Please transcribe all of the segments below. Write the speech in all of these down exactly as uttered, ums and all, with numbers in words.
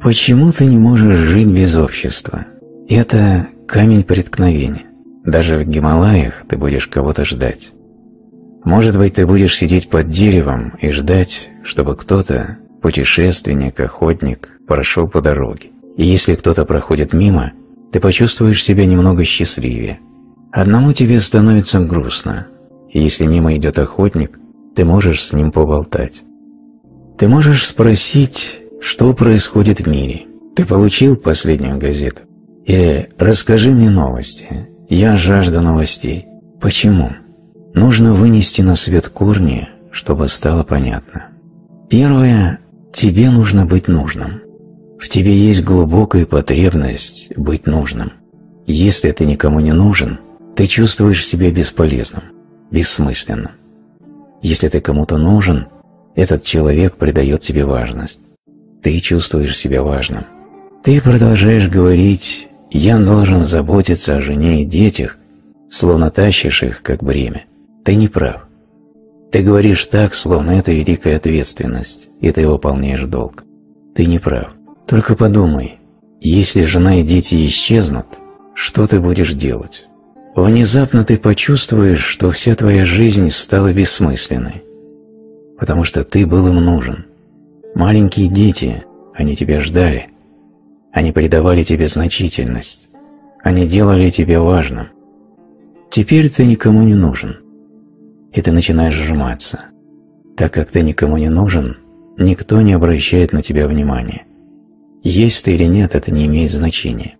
Почему ты не можешь жить без общества? Это камень преткновения. Даже в Гималаях ты будешь кого-то ждать. Может быть, ты будешь сидеть под деревом и ждать, чтобы кто-то, путешественник, охотник, прошел по дороге. И если кто-то проходит мимо, ты почувствуешь себя немного счастливее. Одному тебе становится грустно, и если мимо идет охотник, ты можешь с ним поболтать. Ты можешь спросить, что происходит в мире. Ты получил последнюю газету? Или расскажи мне новости, я жажду новостей. Почему? Нужно вынести на свет корни, чтобы стало понятно. Первое, тебе нужно быть нужным. В тебе есть глубокая потребность быть нужным. Если ты никому не нужен, ты чувствуешь себя бесполезным, бессмысленным. Если ты кому-то нужен, этот человек придает тебе важность. Ты чувствуешь себя важным. Ты продолжаешь говорить «я должен заботиться о жене и детях», словно тащишь их, как бремя. Ты не прав. Ты говоришь так, словно это великая ответственность, и ты выполняешь долг. Ты не прав. Только подумай, если жена и дети исчезнут, что ты будешь делать? Внезапно ты почувствуешь, что вся твоя жизнь стала бессмысленной, потому что ты был им нужен. Маленькие дети, они тебя ждали, они придавали тебе значительность, они делали тебя важным. Теперь ты никому не нужен, и ты начинаешь сжиматься. Так как ты никому не нужен, никто не обращает на тебя внимания. Есть ты или нет, это не имеет значения.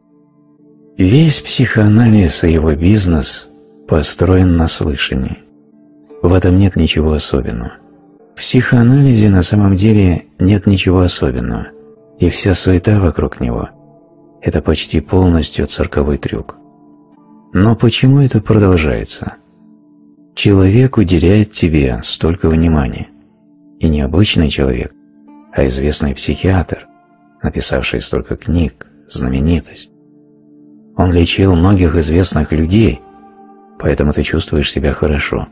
Весь психоанализ и его бизнес построен на слышании. В этом нет ничего особенного. В психоанализе на самом деле нет ничего особенного, и вся суета вокруг него – это почти полностью цирковой трюк. Но почему это продолжается? Человек уделяет тебе столько внимания, и не обычный человек, а известный психиатр, написавший столько книг, знаменитость. Он лечил многих известных людей, поэтому ты чувствуешь себя хорошо.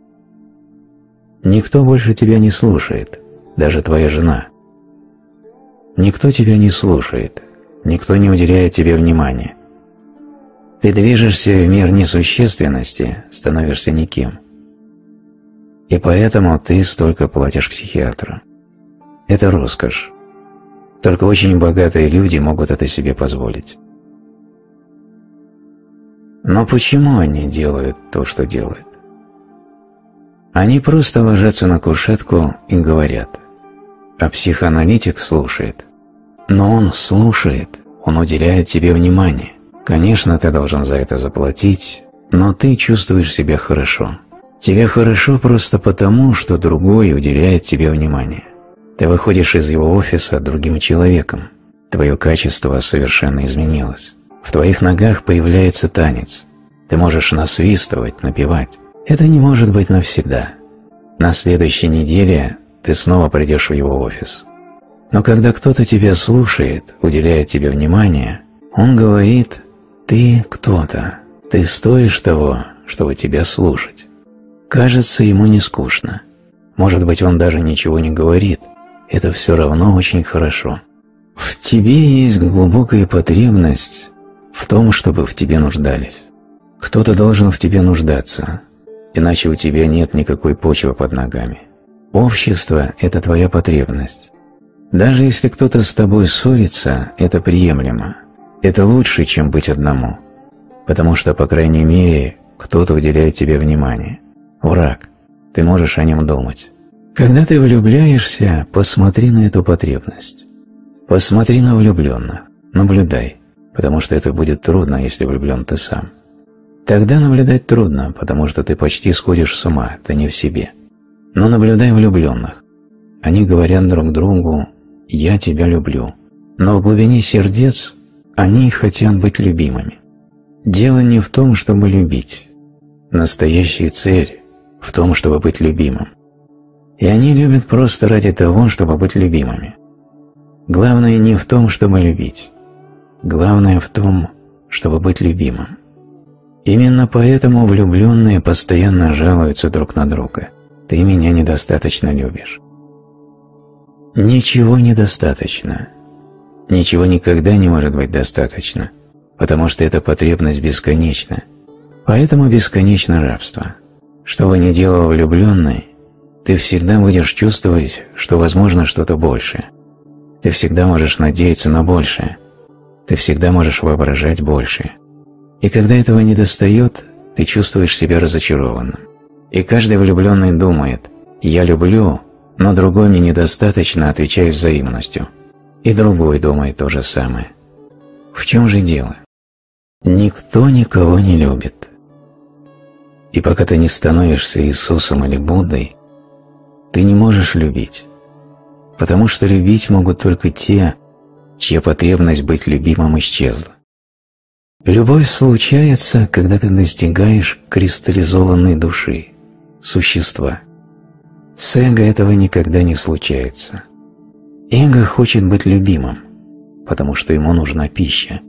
Никто больше тебя не слушает, даже твоя жена. Никто тебя не слушает, никто не уделяет тебе внимания. Ты движешься в мир несущественности, становишься никем. И поэтому ты столько платишь психиатру. Это роскошь. Только очень богатые люди могут это себе позволить. Но почему они делают то, что делают? Они просто ложатся на кушетку и говорят. А психоаналитик слушает. Но он слушает, он уделяет тебе внимание. Конечно, ты должен за это заплатить, но ты чувствуешь себя хорошо. Тебе хорошо просто потому, что другой уделяет тебе внимание. Ты выходишь из его офиса другим человеком. Твое качество совершенно изменилось. В твоих ногах появляется танец. Ты можешь насвистывать, напевать. Это не может быть навсегда. На следующей неделе ты снова придешь в его офис. Но когда кто-то тебя слушает, уделяет тебе внимание, он говорит: «Ты кто-то, ты стоишь того, чтобы тебя слушать». Кажется, ему не скучно. Может быть, он даже ничего не говорит. Это все равно очень хорошо. В тебе есть глубокая потребность в том, чтобы в тебе нуждались. Кто-то должен в тебе нуждаться, иначе у тебя нет никакой почвы под ногами. Общество – это твоя потребность. Даже если кто-то с тобой ссорится, это приемлемо. Это лучше, чем быть одному, потому что, по крайней мере, кто-то уделяет тебе внимание. Враг. Ты можешь о нем думать. Когда ты влюбляешься, посмотри на эту потребность. Посмотри на влюбленных. Наблюдай, потому что это будет трудно, если влюблен ты сам. Тогда наблюдать трудно, потому что ты почти сходишь с ума, ты не в себе. Но наблюдай влюбленных. Они говорят друг другу: «Я тебя люблю». Но в глубине сердец они хотят быть любимыми. Дело не в том, чтобы любить. Настоящая цель в том, чтобы быть любимым. И они любят просто ради того, чтобы быть любимыми. Главное не в том, чтобы любить. Главное в том, чтобы быть любимым. Именно поэтому влюбленные постоянно жалуются друг на друга. «Ты меня недостаточно любишь». Ничего недостаточно. Ничего никогда не может быть достаточно, потому что эта потребность бесконечна. Поэтому бесконечно рабство. Что бы ни делал влюбленный, ты всегда будешь чувствовать, что возможно что-то большее. Ты всегда можешь надеяться на большее. Ты всегда можешь воображать большее. И когда этого не достает, ты чувствуешь себя разочарованным. И каждый влюбленный думает: «Я люблю, но другой мне недостаточно отвечает взаимностью». И другой думает то же самое. В чем же дело? Никто никого не любит. И пока ты не становишься Иисусом или Буддой, ты не можешь любить. Потому что любить могут только те, чья потребность быть любимым исчезла. Любовь случается, когда ты достигаешь кристаллизованной души, существа. С эго этого никогда не случается. Эго хочет быть любимым, потому что ему нужна пища.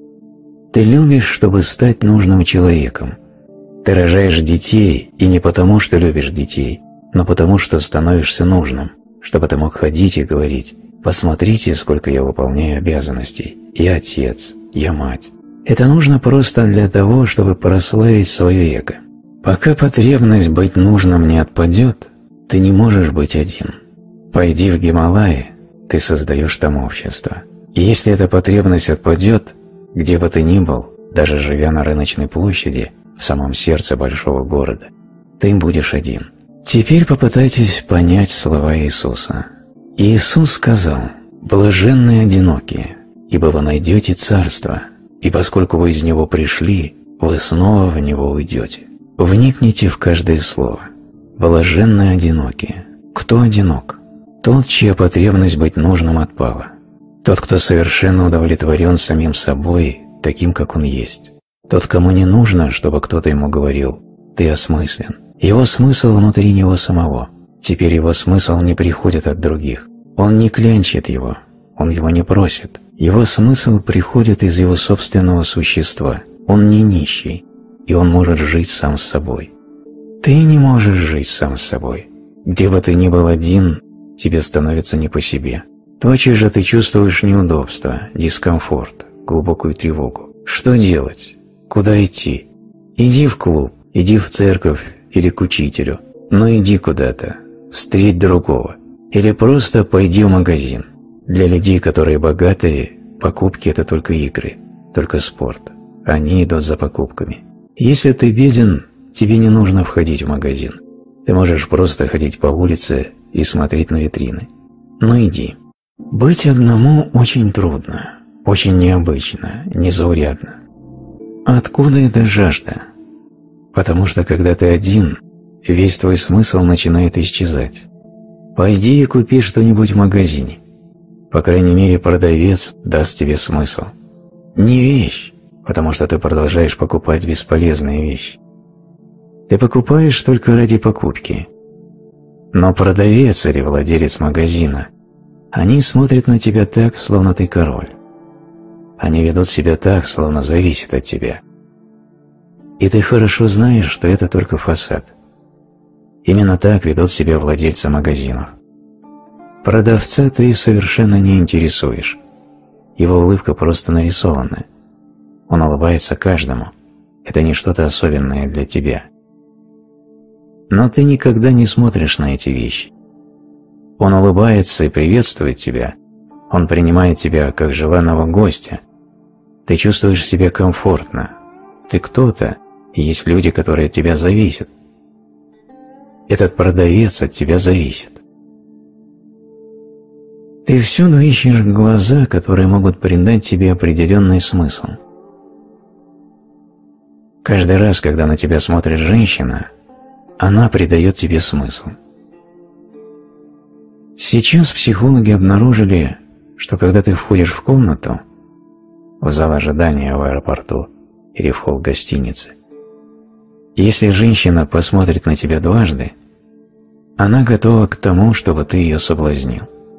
Ты любишь, чтобы стать нужным человеком. Ты рожаешь детей, и не потому, что любишь детей, но потому, что становишься нужным, чтобы ты мог ходить и говорить: «Посмотрите, сколько я выполняю обязанностей. Я отец, я мать». Это нужно просто для того, чтобы прославить свое эго. Пока потребность быть нужным не отпадет, ты не можешь быть один. Пойди в Гималаи, ты создаешь там общество. И если эта потребность отпадет, где бы ты ни был, даже живя на рыночной площади, в самом сердце большого города, ты будешь один. Теперь попытайтесь понять слова Иисуса. Иисус сказал: «Блаженные одинокие, ибо вы найдете царство, и поскольку вы из него пришли, вы снова в него уйдете». Вникните в каждое слово. Блаженные одинокие. Кто одинок? Тот, чья потребность быть нужным отпала. Тот, кто совершенно удовлетворен самим собой, таким, как он есть. Тот, кому не нужно, чтобы кто-то ему говорил: «Ты осмыслен». Его смысл внутри него самого. Теперь его смысл не приходит от других. Он не клянчит его, он его не просит. Его смысл приходит из его собственного существа. Он не нищий, и он может жить сам с собой. Ты не можешь жить сам с собой. Где бы ты ни был один, тебе становится не по себе. Тотчас же ты чувствуешь неудобство, дискомфорт, глубокую тревогу. Что делать? Куда идти? Иди в клуб, иди в церковь или к учителю. Но иди куда-то, встреть другого. Или просто пойди в магазин. Для людей, которые богатые, покупки – это только игры, только спорт. Они идут за покупками. Если ты беден, тебе не нужно входить в магазин. Ты можешь просто ходить по улице и смотреть на витрины. Но иди. Быть одному очень трудно, очень необычно, незаурядно. Откуда эта жажда? Потому что когда ты один, весь твой смысл начинает исчезать. Пойди и купи что-нибудь в магазине. По крайней мере, продавец даст тебе смысл. Не вещь, потому что ты продолжаешь покупать бесполезные вещи. Ты покупаешь только ради покупки. Но продавец или владелец магазина, они смотрят на тебя так, словно ты король. Они ведут себя так, словно зависят от тебя. И ты хорошо знаешь, что это только фасад. Именно так ведут себя владельцы магазинов. Продавца ты совершенно не интересуешь. Его улыбка просто нарисована. Он улыбается каждому. Это не что-то особенное для тебя. Но ты никогда не смотришь на эти вещи. Он улыбается и приветствует тебя. Он принимает тебя как желанного гостя. Ты чувствуешь себя комфортно. Ты кто-то, и есть люди, которые от тебя зависят. Этот продавец от тебя зависит. Ты всюду ищешь глаза, которые могут придать тебе определенный смысл. Каждый раз, когда на тебя смотрит женщина, она придает тебе смысл. Сейчас психологи обнаружили, что когда ты входишь в комнату, в зал ожидания в аэропорту или в холл гостиницы, если женщина посмотрит на тебя дважды, она готова к тому, чтобы ты ее соблазнил.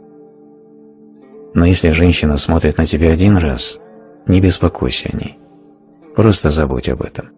Но если женщина смотрит на тебя один раз, не беспокойся о ней. Просто забудь об этом.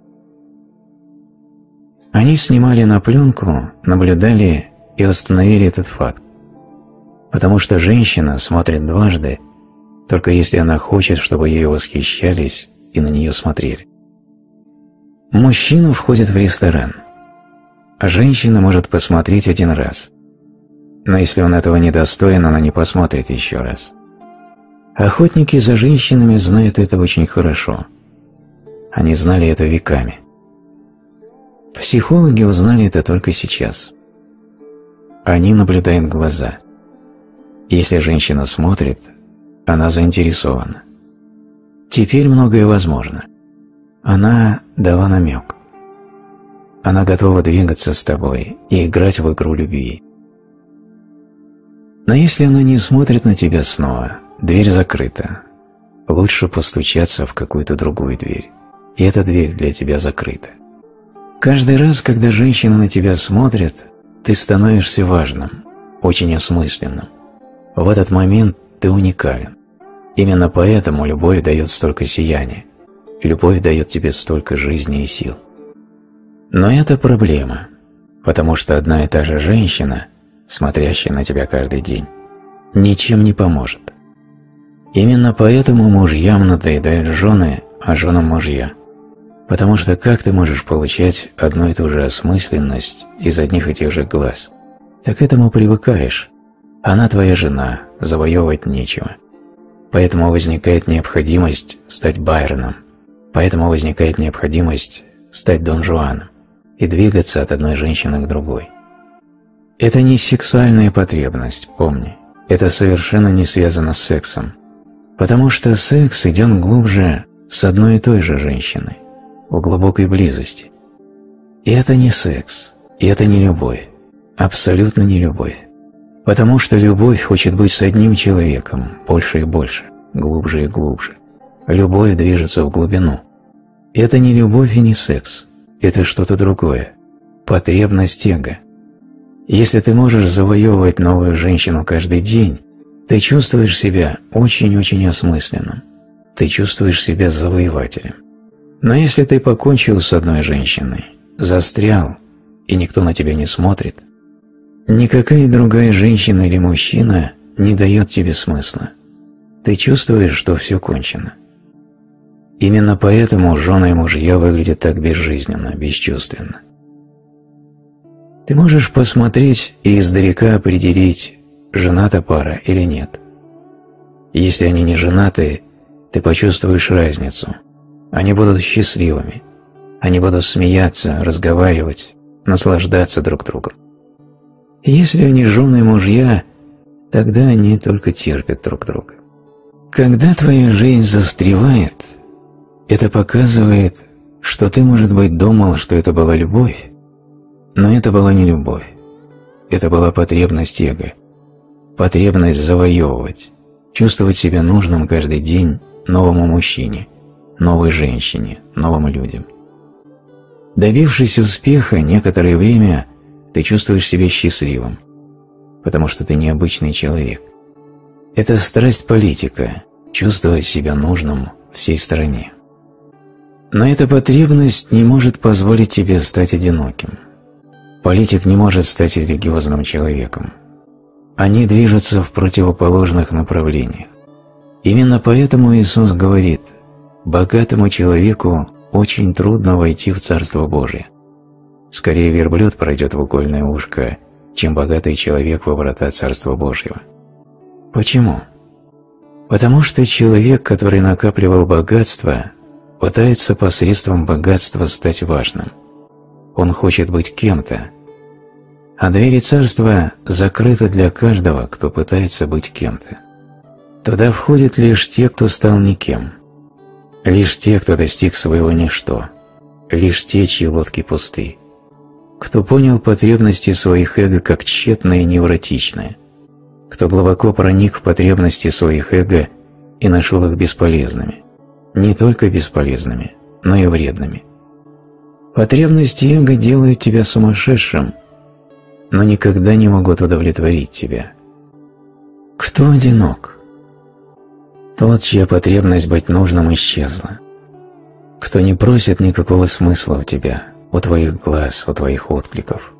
Они снимали на пленку, наблюдали и установили этот факт. Потому что женщина смотрит дважды, только если она хочет, чтобы ею восхищались и на нее смотрели. Мужчина входит в ресторан, а женщина может посмотреть один раз. Но если он этого недостоин, она не посмотрит еще раз. Охотники за женщинами знают это очень хорошо. Они знали это веками. Психологи узнали это только сейчас. Они наблюдают глаза. Если женщина смотрит, она заинтересована. Теперь многое возможно. Она дала намек. Она готова двигаться с тобой и играть в игру любви. Но если она не смотрит на тебя снова, дверь закрыта. Лучше постучаться в какую-то другую дверь. И эта дверь для тебя закрыта. Каждый раз, когда женщина на тебя смотрит, ты становишься важным, очень осмысленным. В этот момент ты уникален. Именно поэтому любовь дает столько сияния. Любовь дает тебе столько жизни и сил. Но это проблема, потому что одна и та же женщина, смотрящая на тебя каждый день, ничем не поможет. Именно поэтому мужьям надоедают жены, а женам мужья. Потому что как ты можешь получать одну и ту же осмысленность из одних и тех же глаз? Ты к этому привыкаешь. Она твоя жена, завоевывать нечего. Поэтому возникает необходимость стать Байроном. Поэтому возникает необходимость стать Дон Жуаном и двигаться от одной женщины к другой. Это не сексуальная потребность, помни. Это совершенно не связано с сексом. Потому что секс идет глубже с одной и той же женщиной, в глубокой близости. И это не секс, и это не любовь, абсолютно не любовь. Потому что любовь хочет быть с одним человеком, больше и больше, глубже и глубже. Любовь движется в глубину. Это не любовь и не секс, это что-то другое, потребность эго. Если ты можешь завоевывать новую женщину каждый день, ты чувствуешь себя очень-очень осмысленным, ты чувствуешь себя завоевателем. Но если ты покончил с одной женщиной, застрял, и никто на тебя не смотрит, никакая другая женщина или мужчина не дает тебе смысла. Ты чувствуешь, что все кончено. Именно поэтому жены и мужья выглядят так безжизненно, бесчувственно. Ты можешь посмотреть и издалека определить, жената пара или нет. Если они не женаты, ты почувствуешь разницу. Они будут счастливыми. Они будут смеяться, разговаривать, наслаждаться друг другом. Если они жены и мужья, тогда они только терпят друг друга. Когда твоя жизнь застревает, это показывает, что ты, может быть, думал, что это была любовь, но это была не любовь. Это была потребность эго, потребность завоевывать, чувствовать себя нужным каждый день новому мужчине, новой женщине, новым людям. Добившись успеха, некоторое время ты чувствуешь себя счастливым, потому что ты необычный человек. Это страсть политика – чувствовать себя нужным всей стране. Но эта потребность не может позволить тебе стать одиноким. Политик не может стать религиозным человеком. Они движутся в противоположных направлениях. Именно поэтому Иисус говорит: богатому человеку очень трудно войти в Царство Божие. Скорее верблюд пройдет в угольное ушко, чем богатый человек во врата Царства Божьего. Почему? Потому что человек, который накапливал богатство, пытается посредством богатства стать важным. Он хочет быть кем-то. А двери царства закрыты для каждого, кто пытается быть кем-то. Туда входят лишь те, кто стал никем. Лишь те, кто достиг своего ничто. Лишь те, чьи лодки пусты. Кто понял потребности своих эго как тщетные и невротичные. Кто глубоко проник в потребности своих эго и нашел их бесполезными. Не только бесполезными, но и вредными. Потребности эго делают тебя сумасшедшим, но никогда не могут удовлетворить тебя. Кто одинок? Тот, чья потребность быть нужным исчезла. Кто не просит никакого смысла у тебя, у твоих глаз, у твоих откликов.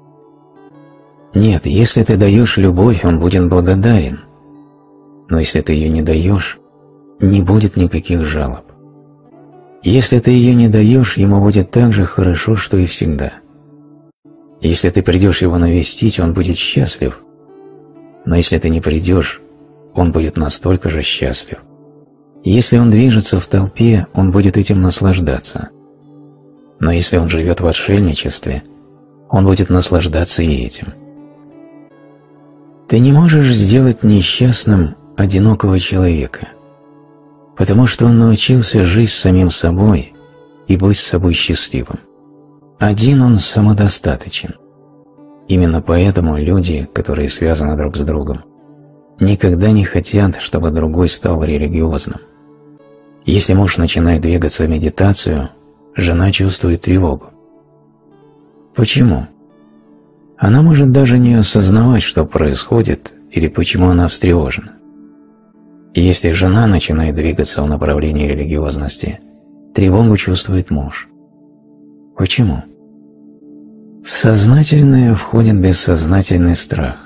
Нет, если ты даешь любовь, он будет благодарен. Но если ты ее не даешь, не будет никаких жалоб. Если ты ее не даешь, ему будет так же хорошо, что и всегда. Если ты придешь его навестить, он будет счастлив. Но если ты не придешь, он будет настолько же счастлив. Если он движется в толпе, он будет этим наслаждаться. Но если он живет в отшельничестве, он будет наслаждаться и этим. Ты не можешь сделать несчастным одинокого человека, потому что он научился жить с самим собой и быть с собой счастливым. Один он самодостаточен. Именно поэтому люди, которые связаны друг с другом, никогда не хотят, чтобы другой стал религиозным. Если муж начинает двигаться в медитацию, жена чувствует тревогу. Почему? Она может даже не осознавать, что происходит или почему она встревожена. И если жена начинает двигаться в направлении религиозности, тревогу чувствует муж. Почему? В сознательное входит бессознательный страх.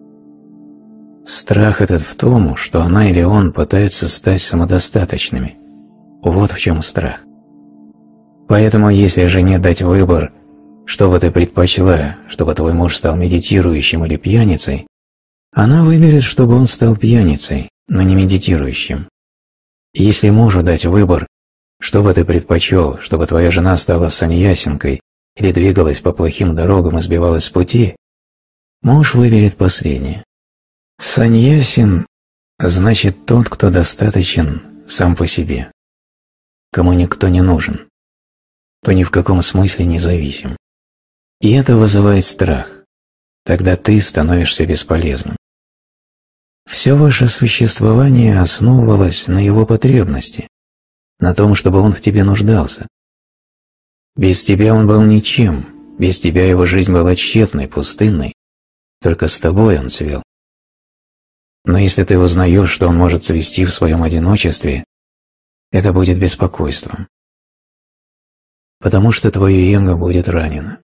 Страх этот в том, что она или он пытаются стать самодостаточными. Вот в чем страх. Поэтому, если жене дать выбор, что бы ты предпочла, чтобы твой муж стал медитирующим или пьяницей, она выберет, чтобы он стал пьяницей, но не медитирующим. И если мужу дать выбор, что бы ты предпочел, чтобы твоя жена стала саньясинкой или двигалась по плохим дорогам и сбивалась с пути, муж выберет последнее. Саньясин значит тот, кто достаточен сам по себе, кому никто не нужен, кто ни в каком смысле не зависим. И это вызывает страх. Тогда ты становишься бесполезным. Все ваше существование основывалось на его потребности, на том, чтобы он в тебе нуждался. Без тебя он был ничем, без тебя его жизнь была тщетной, пустынной, только с тобой он цвел. Но если ты узнаешь, что он может цвести в своем одиночестве, это будет беспокойством, потому что твое эго будет ранено.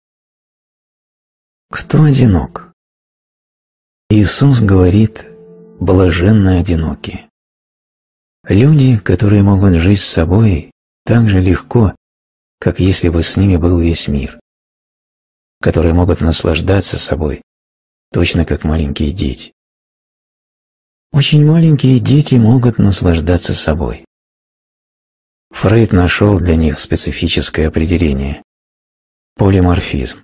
Кто одинок? Иисус говорит: блаженны одинокие. Люди, которые могут жить с собой так же легко, как если бы с ними был весь мир, которые могут наслаждаться собой, точно как маленькие дети. Очень маленькие дети могут наслаждаться собой. Фрейд нашел для них специфическое определение – полиморфизм.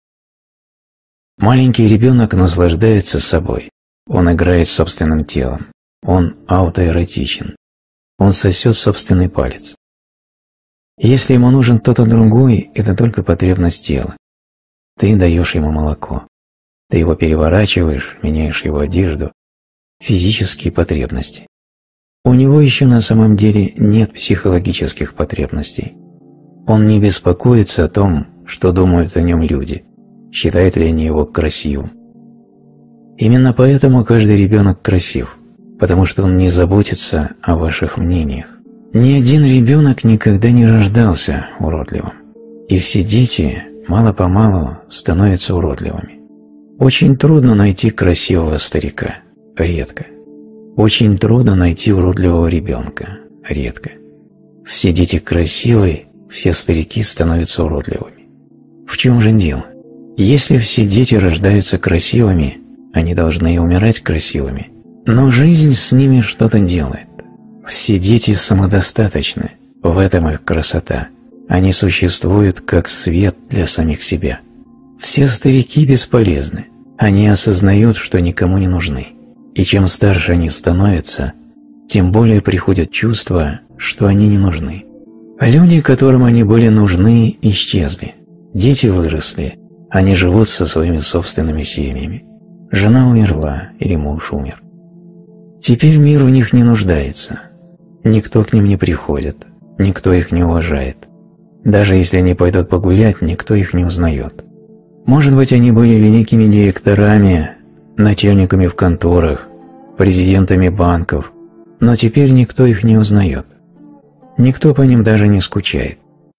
Маленький ребенок наслаждается собой, он играет с собственным телом, он аутоэротичен, он сосет собственный палец. Если ему нужен кто-то другой, это только потребность тела. Ты даешь ему молоко, ты его переворачиваешь, меняешь его одежду, физические потребности. У него еще на самом деле нет психологических потребностей. Он не беспокоится о том, что думают о нем люди, считают ли они его красивым. Именно поэтому каждый ребенок красив, потому что он не заботится о ваших мнениях. Ни один ребенок никогда не рождался уродливым, и все дети мало-помалу становятся уродливыми. Очень трудно найти красивого старика, редко. Очень трудно найти уродливого ребенка, редко. Все дети красивые, все старики становятся уродливыми. В чем же дело? Если все дети рождаются красивыми, они должны и умирать красивыми. Но жизнь с ними что-то делает. Все дети самодостаточны, в этом их красота. Они существуют как свет для самих себя. Все старики бесполезны, они осознают, что никому не нужны. И чем старше они становятся, тем более приходят чувства, что они не нужны. Люди, которым они были нужны, исчезли. Дети выросли, они живут со своими собственными семьями. Жена умерла или муж умер. Теперь мир в них не нуждается. Никто к ним не приходит, никто их не уважает. Даже если они пойдут погулять, никто их не узнает. Может быть, они были великими директорами, начальниками в конторах, президентами банков, но теперь никто их не узнает. Никто по ним даже не скучает.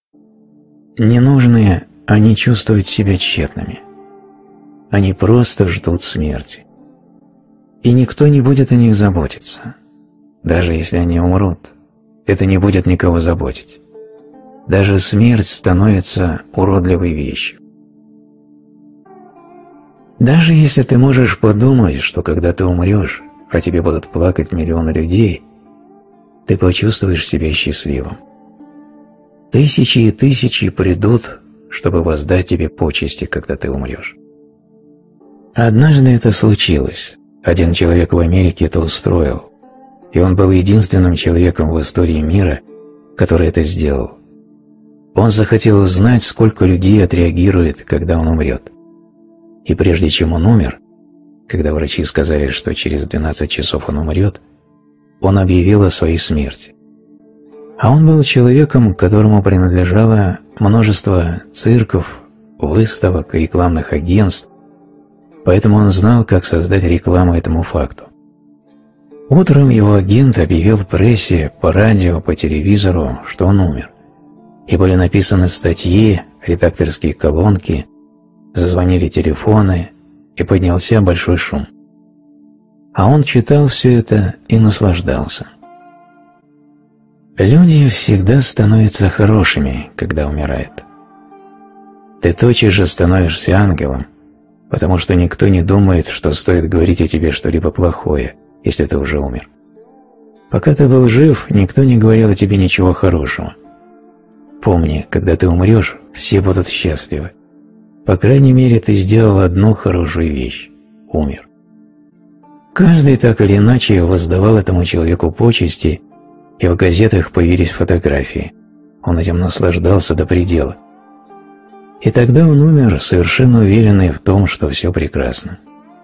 Ненужные, они чувствуют себя тщетными. Они просто ждут смерти. И никто не будет о них заботиться. даже если они умрут, это не будет никого заботить. Даже смерть становится уродливой вещью. Даже если ты можешь подумать, что когда ты умрешь, а тебе будут плакать миллионы людей, ты почувствуешь себя счастливым. Тысячи и тысячи придут, чтобы воздать тебе почести, когда ты умрешь. Однажды это случилось. Один человек в Америке это устроил, и он был единственным человеком в истории мира, который это сделал. Он захотел узнать, сколько людей отреагирует, когда он умрет. И прежде чем он умер, когда врачи сказали, что через двенадцать часов он умрет, он объявил о своей смерти. А он был человеком, которому принадлежало множество цирков, выставок, рекламных агентств, поэтому он знал, как создать рекламу этому факту. Утром его агент объявил в прессе, по радио, по телевизору, что он умер. И были написаны статьи, редакторские колонки, зазвонили телефоны, и поднялся большой шум. А он читал все это и наслаждался. Люди всегда становятся хорошими, когда умирают. Ты тотчас же становишься ангелом, потому что никто не думает, что стоит говорить о тебе что-либо плохое, если ты уже умер. Пока ты был жив, никто не говорил о тебе ничего хорошего. Помни, когда ты умрешь, все будут счастливы. По крайней мере, ты сделал одну хорошую вещь – умер. Каждый так или иначе воздавал этому человеку почести, и в газетах появились фотографии. Он этим наслаждался до предела. И тогда он умер, совершенно уверенный в том, что все прекрасно.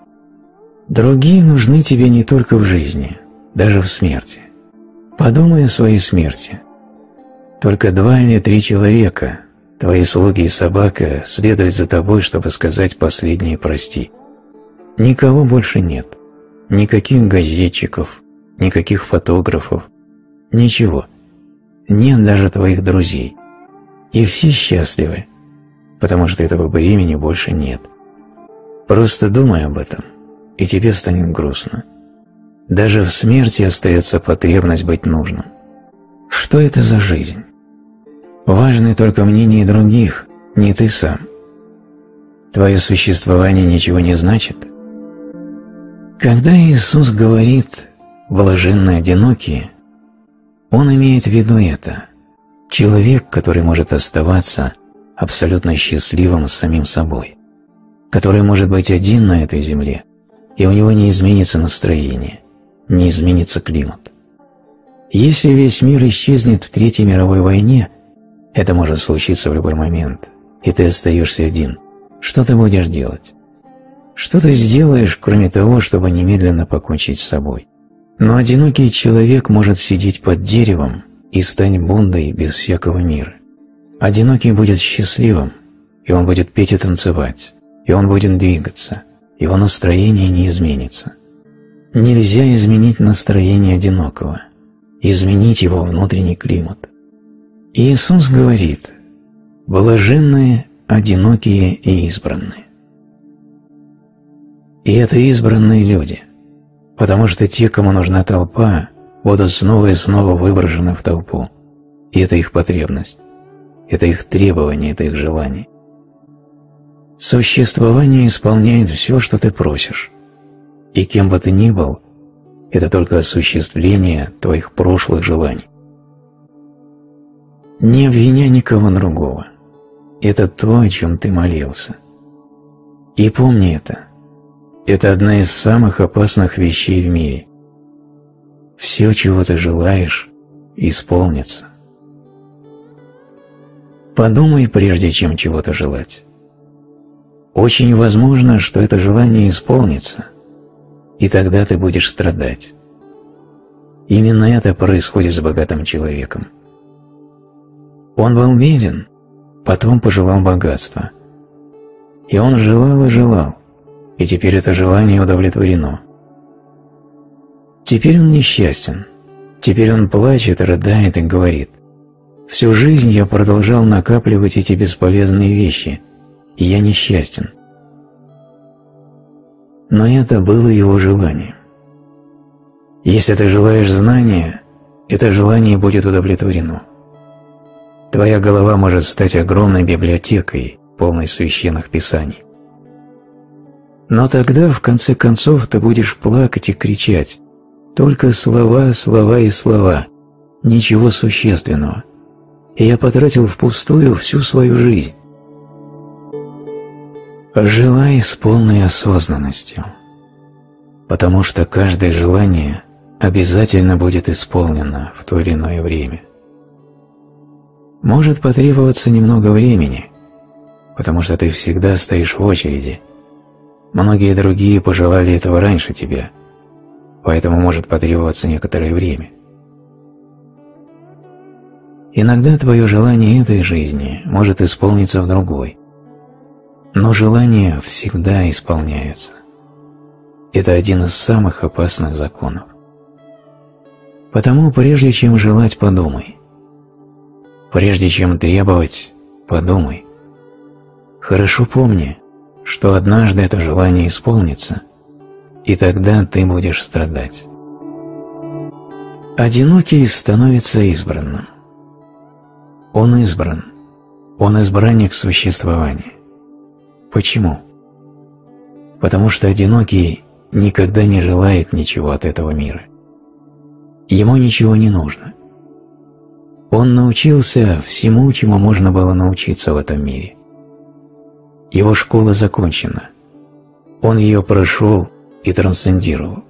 Другие нужны тебе не только в жизни, даже в смерти. Подумай о своей смерти. Только два или три человека, твои слуги и собака, следуют за тобой, чтобы сказать последнее «прости». Никого больше нет. Никаких газетчиков, никаких фотографов, ничего. Нет даже твоих друзей. И все счастливы, потому что этого времени больше нет. Просто думай об этом, и тебе станет грустно. Даже в смерти остается потребность быть нужным. Что это за жизнь? Важны только мнения других, не ты сам. Твое существование ничего не значит. Когда Иисус говорит «блаженны одинокие», Он имеет в виду это. Человек, который может оставаться абсолютно счастливым с самим собой, который может быть один на этой земле, и у него не изменится настроение, не изменится климат. Если весь мир исчезнет в Третьей мировой войне, это может случиться в любой момент, и ты остаешься один. Что ты будешь делать? Что ты сделаешь, кроме того, чтобы немедленно покончить с собой? Но одинокий человек может сидеть под деревом и стать Буддой без всякого мира. Одинокий будет счастливым, и он будет петь и танцевать, и он будет двигаться, его настроение не изменится. Нельзя изменить настроение одинокого, изменить его внутренний климат. И Иисус говорит: «Блаженные, одинокие и избранные». И это избранные люди, потому что те, кому нужна толпа, будут снова и снова выброшены в толпу. И это их потребность, это их требование, это их желание. Существование исполняет все, что ты просишь. И кем бы ты ни был, это только осуществление твоих прошлых желаний. Не обвиняй никого другого. Это то, о чем ты молился. И помни это. Это одна из самых опасных вещей в мире. Все, чего ты желаешь, исполнится. Подумай, прежде чем чего-то желать. Очень возможно, что это желание исполнится, и тогда ты будешь страдать. Именно это происходит с богатым человеком. Он был беден, потом пожелал богатства. И он желал и желал, и теперь это желание удовлетворено. Теперь он несчастен, теперь он плачет, рыдает и говорит: «Всю жизнь я продолжал накапливать эти бесполезные вещи, и я несчастен». Но это было его желание. Если ты желаешь знания, это желание будет удовлетворено. Твоя голова может стать огромной библиотекой, полной священных писаний. Но тогда, в конце концов, ты будешь плакать и кричать: только слова, слова и слова, ничего существенного. И я потратил впустую всю свою жизнь. Желай с полной осознанностью, потому что каждое желание обязательно будет исполнено в то или иное время. Может потребоваться немного времени, потому что ты всегда стоишь в очереди. Многие другие пожелали этого раньше тебя, поэтому может потребоваться некоторое время. Иногда твое желание этой жизни может исполниться в другой, но желания всегда исполняются. Это один из самых опасных законов. Потому прежде чем желать, подумай. Прежде чем требовать, подумай. Хорошо помни, что однажды это желание исполнится, и тогда ты будешь страдать. Одинокий становится избранным. Он избран. Он избранник существования. Почему? Потому что одинокий никогда не желает ничего от этого мира. Ему ничего не нужно. Он научился всему, чему можно было научиться в этом мире. Его школа закончена. Он ее прошел и трансцендировал.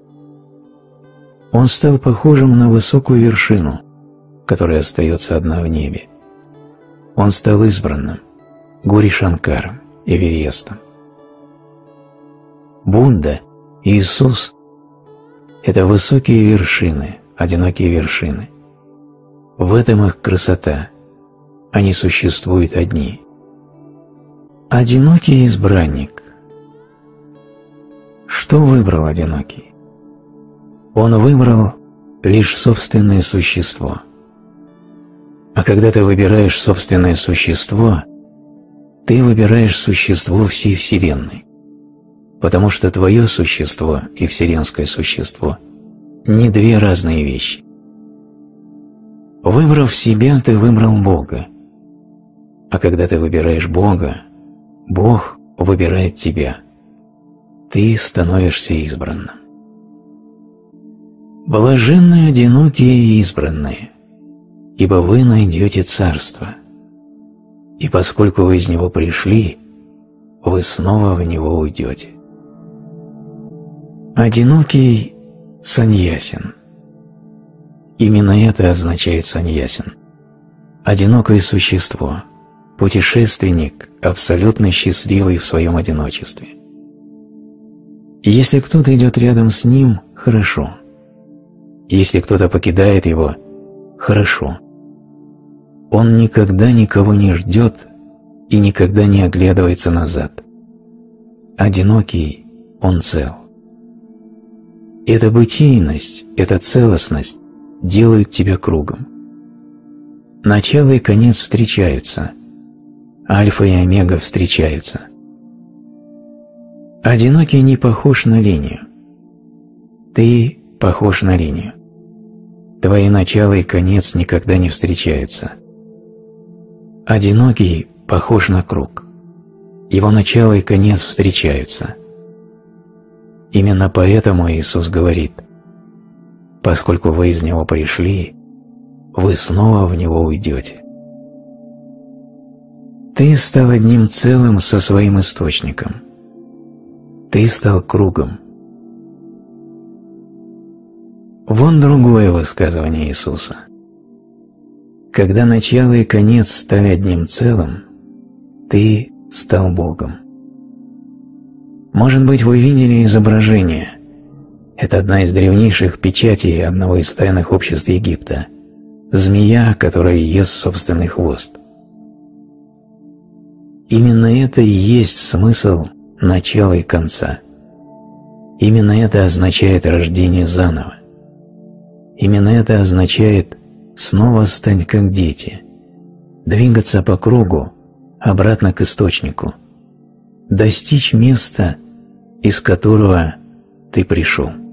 Он стал похожим на высокую вершину, которая остается одна в небе. Он стал избранным, Гаури-Шанкаром, Эверестом. Будда, Иисус – это высокие вершины, одинокие вершины. В этом их красота. Они существуют одни. Одинокий избранник. Что выбрал одинокий? Он выбрал лишь собственное существо. А когда ты выбираешь собственное существо, ты выбираешь существо всей Вселенной, потому что твое существо и вселенское существо – не две разные вещи. Выбрав себя, ты выбрал Бога, а когда ты выбираешь Бога, Бог выбирает тебя. Ты становишься избранным. Блаженны одинокие и избранные, ибо вы найдете царство, и поскольку вы из него пришли, вы снова в него уйдете. Одинокий саньясин. Именно это означает саньясин. Одинокое существо, путешественник, абсолютно счастливый в своем одиночестве. И если кто-то идет рядом с ним, хорошо. Если кто-то покидает его, хорошо. Он никогда никого не ждет и никогда не оглядывается назад. Одинокий, он цел. Эта бытийность, эта целостность делают тебя кругом. Начало и конец встречаются, альфа и омега встречаются. Одинокий не похож на линию. Ты похож на линию. Твои начало и конец никогда не встречаются. Одинокий похож на круг. Его начало и конец встречаются. Именно поэтому Иисус говорит: поскольку вы из него пришли, вы снова в него уйдете. Ты стал одним целым со своим источником. Ты стал кругом. Вон другое высказывание Иисуса. Когда начало и конец стали одним целым, ты стал Богом. Может быть, вы видели изображение. Это одна из древнейших печатей одного из тайных обществ Египта. Змея, которая ест собственный хвост. Именно это и есть смысл начала и конца. Именно это означает рождение заново. Именно это означает снова стать как дети, двигаться по кругу, обратно к источнику, достичь места, из которого ты пришел.